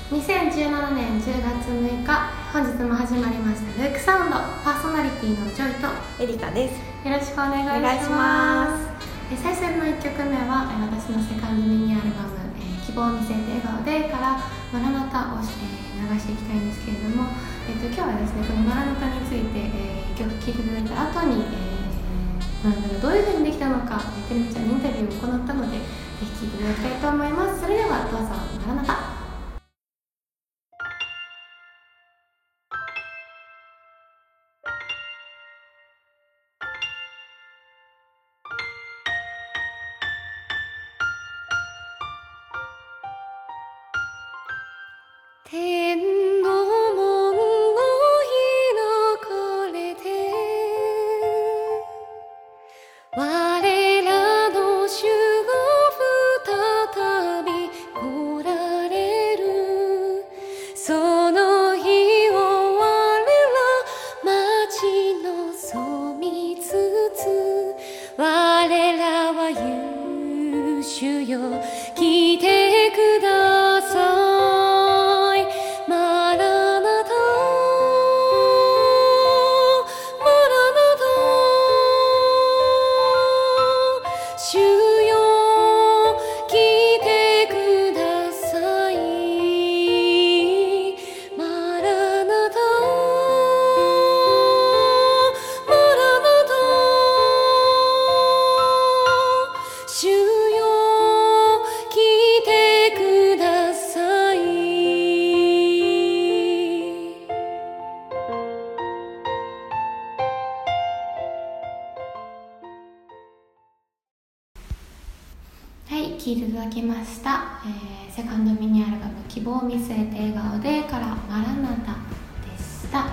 2017年10月6日、本日も始まりましたルークサウンド、パーソナリティのジョイとエリカです。 よろしくお願いします。最初の1曲目は私のセカンドミニアルバム、希望を見せて笑顔でからマラナタを、流していきたいんですけれども、今日はですね、このマラナタについて、曲聴いていただいた後に、マラナタがどういう風にできたのか、てるみちゃんにインタビューを行ったので、ぜひ聴いていただきたいと思います。それではどうぞ、マラナタ。 天の門を開かれて我らの主が再び来られる、その日を我ら待ち望みつつ、我らは言う、主よ来てください。 聴いていただきました、セカンドミニアルバム希望を見据えて笑顔でからマラナタでした。はい、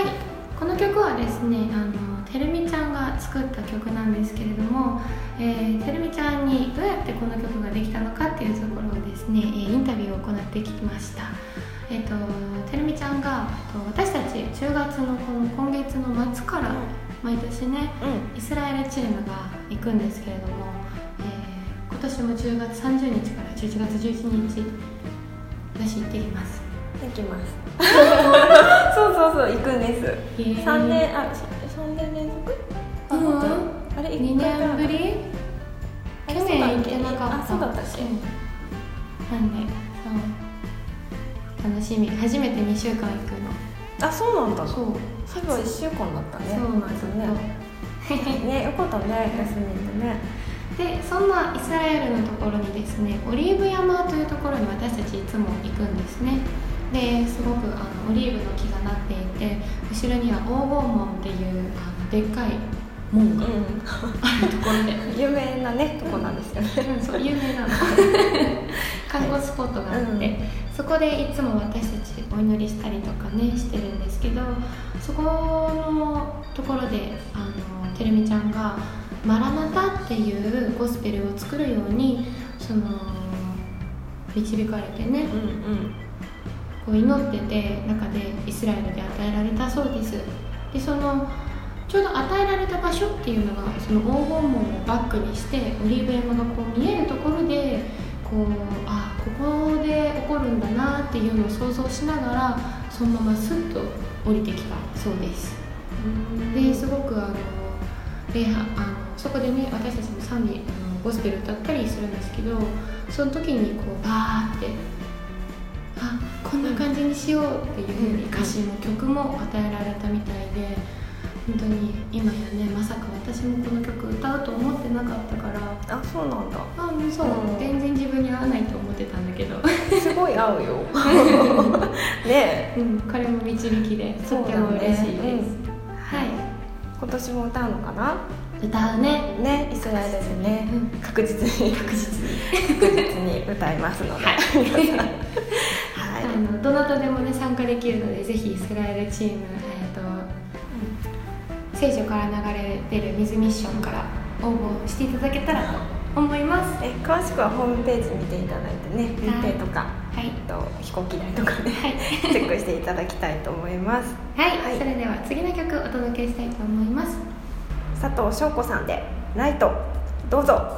この曲はですね、てるみちゃんが作った曲なんですけれども、てるみちゃんにどうやってこの曲ができたのかっていうところをですね、インタビューを行ってきました。てるみちゃんが私たち10月の今月の末から毎年ね、イスラエルチームが行くんですけれども、今年も10月30日から11月11日私行ってきます。 行きますそう行くんです。3年連続、あれ 2年ぶり。去年行ってなかった。 そうだったっけ、 なんでそう楽しみ。初めて2週間行くの。 あ、そうなんだ。 そう最後1週間だったね。 そうなんですね。よかったね、休みでね。 で、そんなイスラエルのところにですね、オリーブ山というところに私たちいつも行くんですね。ですごくオリーブの木がなっていて、後ろには黄金門っていうでっかい門があるところで、 有名なねとこなんですよね。 そう、有名なの観光スポットがあって、そこでいつも私たちお祈りしたりとかねしてるんですけど、そこのところでてるみちゃんがマラナタっていうゴスペルを作るように導かれてね、こう祈ってて、中でイスラエルで与えられたそうです。で、ちょうど与えられた場所っていうのがその黄金門をバックにしてオリーブ山がこう見えるところで、ここで起こるんだなっていうのを想像しながら、そのままスッと降りてきたそうです。ですごくそこでね、私たちも賛美ゴスペル歌ったりするんですけど、その時にこうバーってこんな感じにしようっていう風に歌詞も曲も与えられたみたいで、本当に今やね、まさか私もこの曲歌うと思ってなかったから。 あ、そうなんだ。 そう、全然自分に合わないと思ってたんだけどすごい合うよね。 これも導きでとっても嬉しいです。はい、 今年も歌うのかな。 歌うね、 イスラエルでね、確実に歌いますので、 どなたでもね参加できるので、ぜひイスラエルチーム、聖書から流れ出る水ミッションから応募していただけたらと思います。 詳しくはホームページ見ていただいてね、日程とか、飛行機代とかね、チェックしていただきたいと思います。 はい、それでは次の曲お届けしたいと思います。 佐藤翔子さんでライト、どうぞ。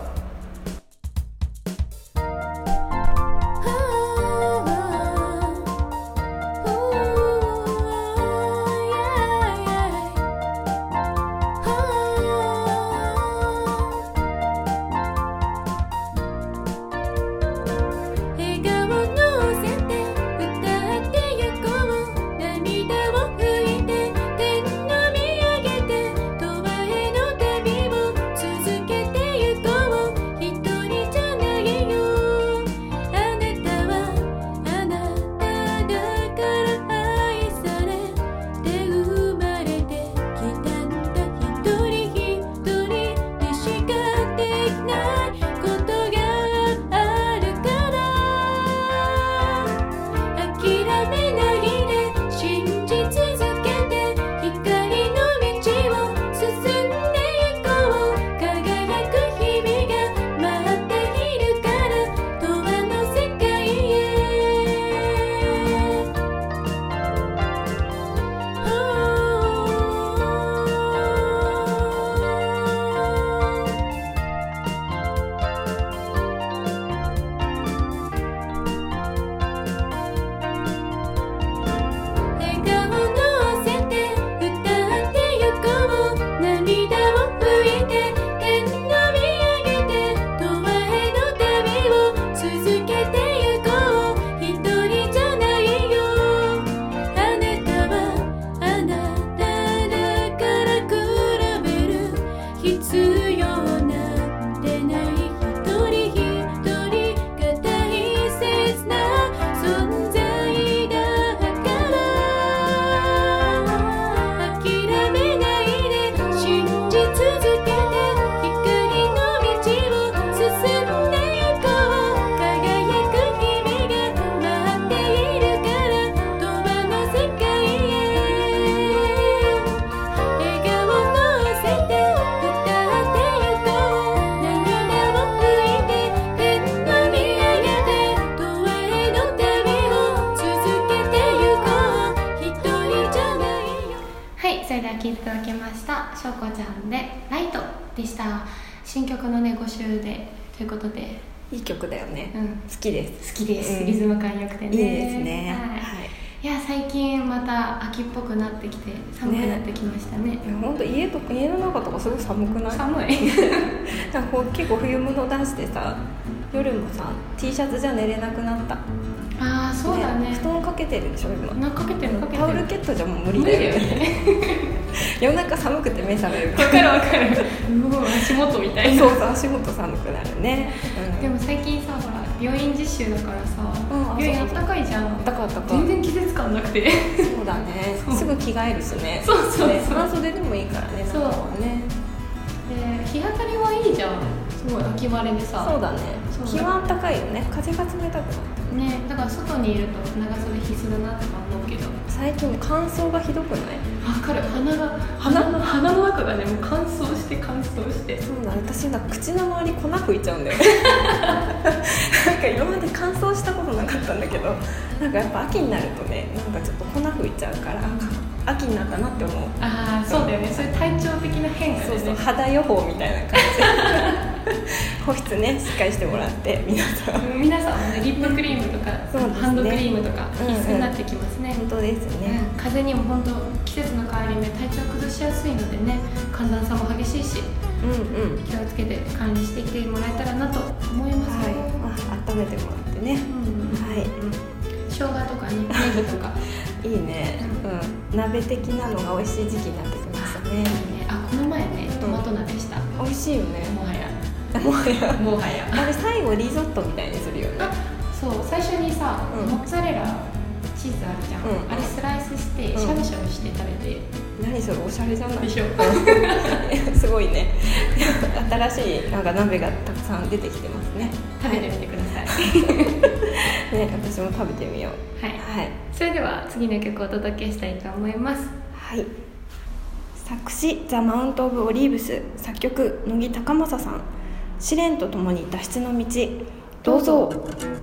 それでは聴いていただきましたしょうこちゃんでライトでした。新曲のね5週でということでいい曲だよね、 うん、 好きです、 リズム感良くてね、 いいですね、 はい、いや最近また秋っぽくなってきて寒くなってきましたね。 本当家の中とかすごい寒くない？ 寒いなんかこう結構冬物出してさ、夜もさ T シャツじゃ寝れなくなった。 ああそうだね。 布団かけてるでしょ今。 かけてるタオルケットじゃもう無理だよね。夜中寒くて目覚める。 わかる足元みたいな。 そう足元寒くなるね、 でも最近さほら病院実習だからさ、病院あったかいじゃん。あったかい全然季節感なくて。 そうだね。すぐ着替えるしね。 そう半袖でもいいからね。 そうね。で日当たりはいいじゃん。すごい秋晴れでさ。そうだね。 日はあったかいよね。風が冷たくなってね。だから外にいると長袖必須だなとか思うけど、 最近乾燥がひどくない？ わかる。鼻の中がねもう乾燥して。 そうだ、私なんか口の周り粉吹いちゃうんだよね。なんか今まで乾燥したことなかったんだけど、なんかやっぱ秋になるとね、なんかちょっと粉吹いちゃうから、秋になったなって思う。 ああそうだよね。そういう体調的な変化ですね。 肌予報みたいな感じ。保湿ねしっかりしてもらって皆さんもねリップクリームとか、ハンドクリームとか必須になってきますね。 本当ですね、 風邪にも本当季節の変わり目体調崩しやすいのでね、寒暖差も激しいし、気をつけて管理していってもらえたらなと思います。 温めてもらってね、 生姜とかねネギとかいいね、鍋的なのが美味しい時期になってきましたね。 この前ねトマト鍋した。 美味しいよね。 もはやあれ最後リゾットみたいにするよね。 そう最初にさ、モッツァレラチーズあるじゃん、あれスライスしてしゃぶしゃぶして食べて、 何それおしゃれじゃないでしょ。 すごいね。新しいなんか鍋がたくさん出てきてますね。 食べてみてください。 ね、私も食べてみよう。 はい、それでは次の曲をお届けしたいと思います。 はい、作詞ザ・マウント・オブ・オリーブス、作曲乃木高政さん、試練とともに脱出の道、どうぞ。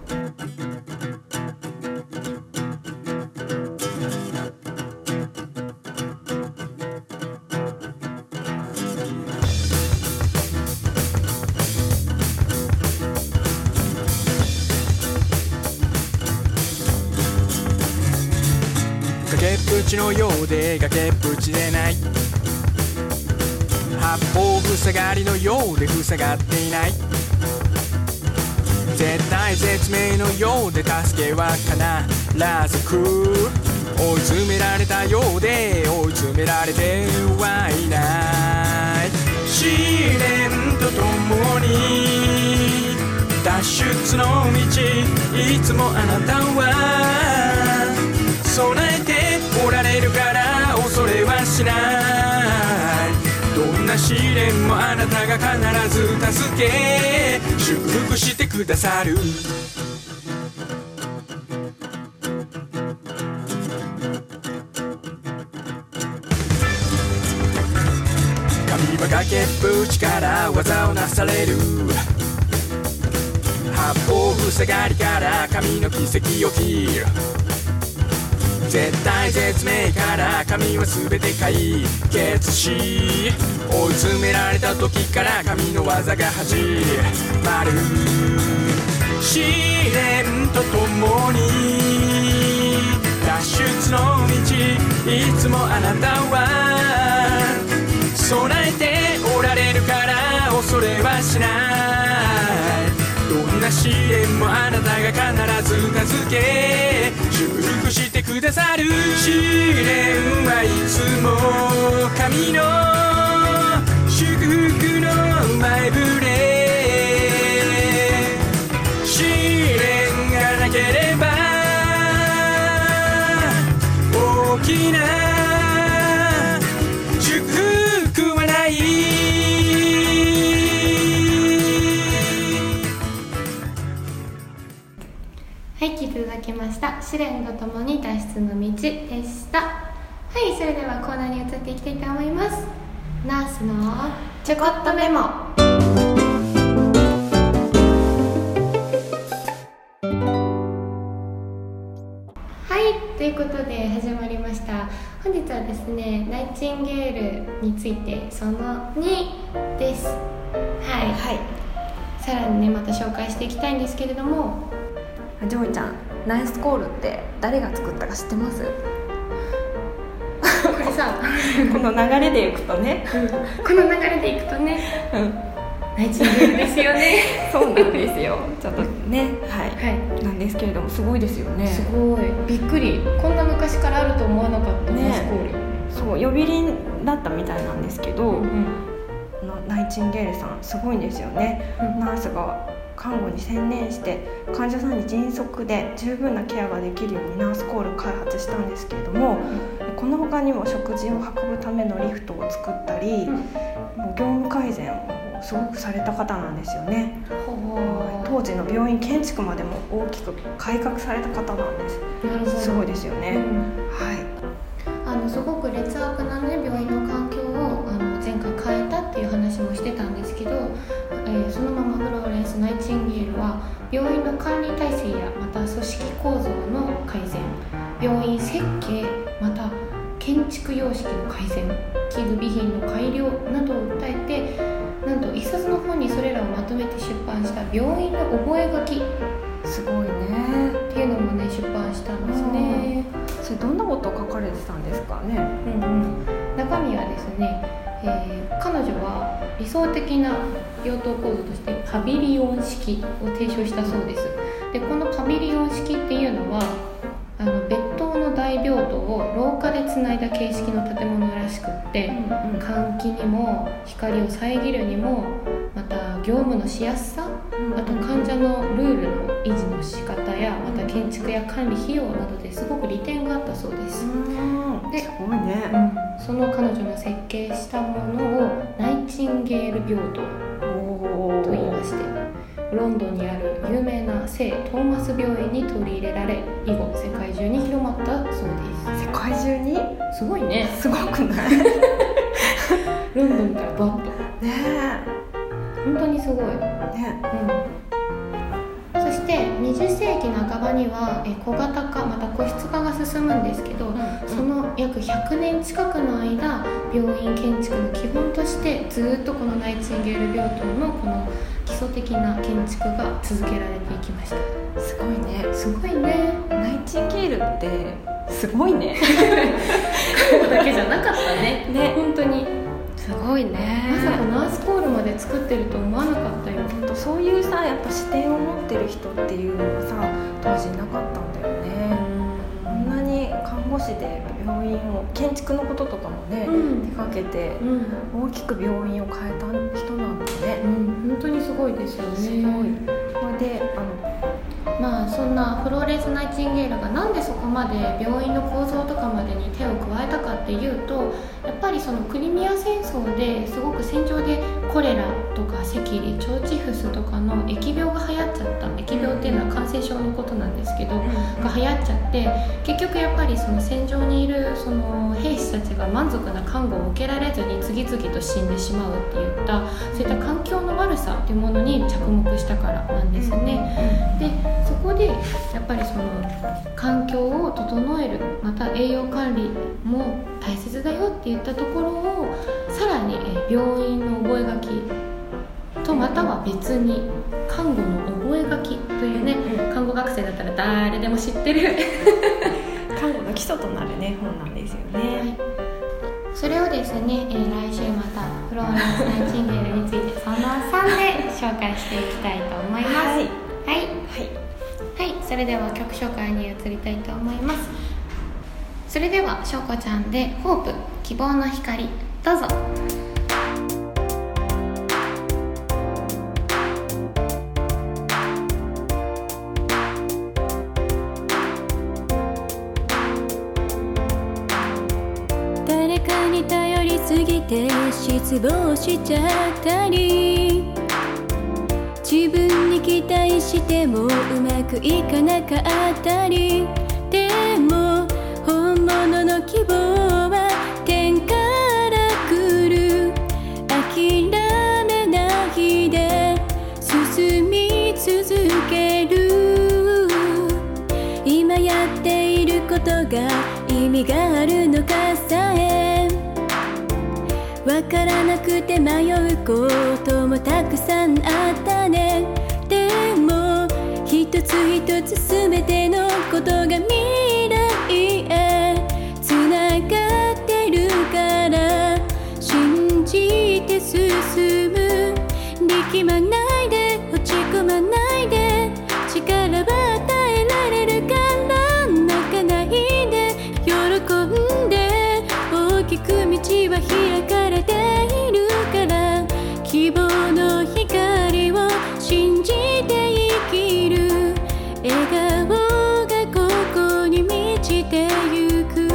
崖っぷちのようで崖っぷちでない、八方塞がりのようで塞がっていない、絶体絶命のようで助けは必ず来る、追い詰められたようで追い詰められてはいない、試練とともに脱出の道、いつもあなたは備えておられるから恐れはしない、どんな試練もあなたが必ず助け祝福してくださる、神は崖っぷちから技をなされる、八方塞がりから神の奇跡を切る、絶体絶命から神は全て解決し、追い詰められた時から神の技が始まる、試練とともに脱出の道、いつもあなたは備えておられるから恐れはしない、どんな試練もあなたが必ず助け祝福してくださる、試練はいつも神の祝福の前触れ、試練がなければ大きな祝福はない、 はい、聴いていただきました試練とともに脱出の道でした。はい、それではコーナーに移っていきたいと思います。ナースのちょこっとメモ。はい、ということで始まりました本日はですね、ナイチンゲールについてその2です。はい、 はい。 さらにねまた紹介していきたいんですけれども、 ジョイちゃん、ナイスコールって誰が作ったか知ってます？ これさこの流れでいくとね、 この流れでいくとね、ナイチンゲールですよね。 そうなんですよ。ちょっとね、はい、なんですけれども、すごいですよね。 すごいびっくり。こんな昔からあると思わなかったナイスコール。 そう、呼び鈴だったみたいなんですけど、ナイチンゲールさんすごいんですよね。ナースが看護に専念して患者さんに迅速で十分なケアができるようにナースコール開発したんですけれども、この他にも食事を運ぶためのリフトを作ったり、もう業務改善をすごくされた方なんですよね。当時の病院建築までも大きく改革された方なんです。すごいですよね。はい。 すごく劣悪な、ね、病院の環境を前回変えたっていう話もしてたんですけど、そのままフローレンス・ナイチンゲールは病院の管理体制やまた組織構造の改善、病院設計、また建築様式の改善、器具備品の改良などを訴えて、なんと一冊の本にそれらをまとめて出版した病院の覚書、 すごいねっていうのもね出版したんですね。 それどんなことを書かれてたんですかね。 中身はですね、彼女は理想的な病棟構造としてパビリオン式を提唱したそうです。でこのパビリオン式っていうのは別棟の大病棟を廊下でつないだ形式の建物らしくって、換気にも光を遮るにも、また業務のしやすさ、あと患者のルールの維持の仕方や、また建築や管理費用などですごく利点があったそうです。で、 すごいね。 その彼女の設計したものをナイチンゲール病棟と言いまして、ロンドンにある有名な聖トーマス病院に取り入れられ、以後世界中に広まったそうです。 世界中に？ すごいね。 すごくない？ ロンドンからバッとねえ、 本当にすごいね。そして20世紀半ばには小型化、また個室化が進むんですけど、その約100年近くの間、病院建築の基本としてずっとこのナイチンゲール病棟のこの基礎的な建築が続けられていきました。 すごいね。 すごいね。 ナイチンゲールってすごいね。 こだけじゃなかったね。ね、本当にすごいね。 まさかナースコールまで作ってると思わなかったよ。 本当そういうさ、やっぱ視点を持ってる人っていうのがさ、当時なかったんだよね。こんなに看護師で病院を、建築のこととかもね、手掛けて、大きく病院を変えた人なんだね。 本当にすごいですよね。 すごい。これでまあそんなフローレンス・ナイチンゲールがなんでそこまで病院の構造とかまでに手を加えたかっていうと、やっぱりそのクリミア戦争ですごく戦場でコレラとか赤痢、腸チフスとかの疫病が流行っちゃった。疫病っていうのは感染症のことなんですけど、が流行っちゃって、結局やっぱりその戦場にいるその兵士たちが満足な看護を受けられずに次々と死んでしまうっていったそういった環境の悪さっていうものに着目したからなんですね。でそこでやっぱりその環境を整える、また栄養管理も大切だよっていったところをさらに病院の覚書とまたは別に看護の覚書というね、看護学生だったら誰でも知ってる看護の基礎となるね本なんですよね。 それをですね、来週またフローレンス・ナイチンゲールについてその3で紹介していきたいと思います。はい、それでは曲紹介に移りたいと思います。それではしょうこちゃんでホープ、希望の光、どうぞ。 誰かに頼りすぎて失望しちゃったり、自分に期待してもうまくいかなかったり、でも本物の希望は天から来る。諦めないで進み続ける。今やっていることが意味があるのかさえわからなくて迷うこともたくさんあったね。でも一つ一つすべてのことが未来へつながってるから信じて進む。力まないで落ち込まないで力は与えられるから泣かないで喜んで大きく道は開かれているから希望の光を信じて生きる笑顔がここに満ちてゆく。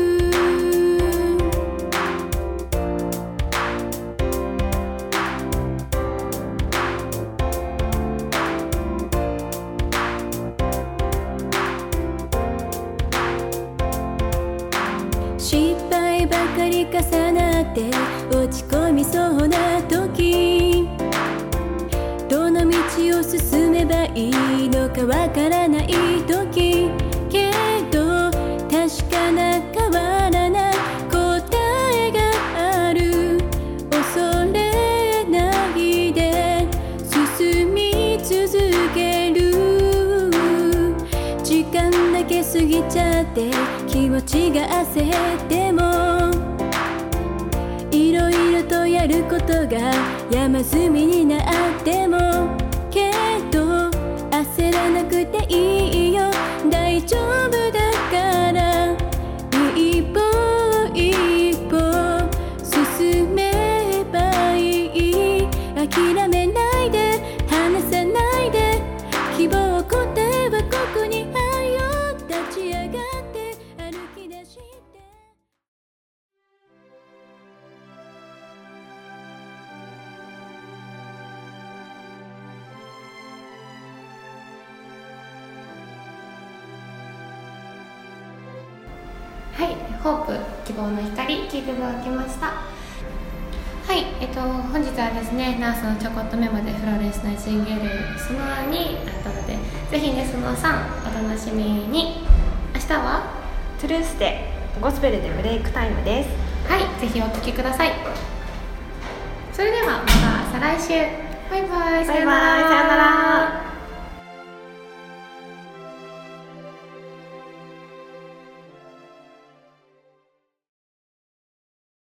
失敗ばかり重なって落ち込みそうな時どの道を進めばいいのかわからない時けど確かな変わらない答えがある。恐れないで進み続ける。時間だけ過ぎちゃって気持ちが焦ってもいろいろとやることが山積みになってもけど焦らなくていいよ大丈夫だから一歩一歩進めばいい。諦めないで離さないで希望答えはここにあるよ。立ち上がって歩き出してはい、ホープ希望の光聞いていただきました。はい、本日はですねナースのちょこっとメモでフローレンスナイチンゲールその2だったのでぜひねその3お楽しみに。明日はトゥルースでゴスペルでブレイクタイムです。 はい、ぜひお聴きください。それではまた再来週。バイバイ、 バイバイ、さよなら。